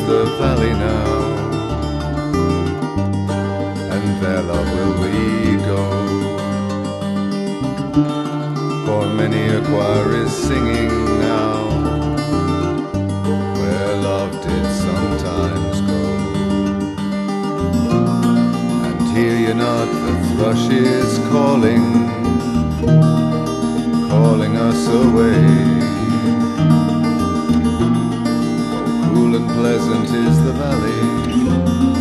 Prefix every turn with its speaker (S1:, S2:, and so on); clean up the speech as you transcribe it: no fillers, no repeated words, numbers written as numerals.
S1: the valley now, and there, love, will we go. For many a choir is singing now, where love did sometimes go. And hear you not, the thrush is calling, calling us away. Oh, cool and pleasant is the valley,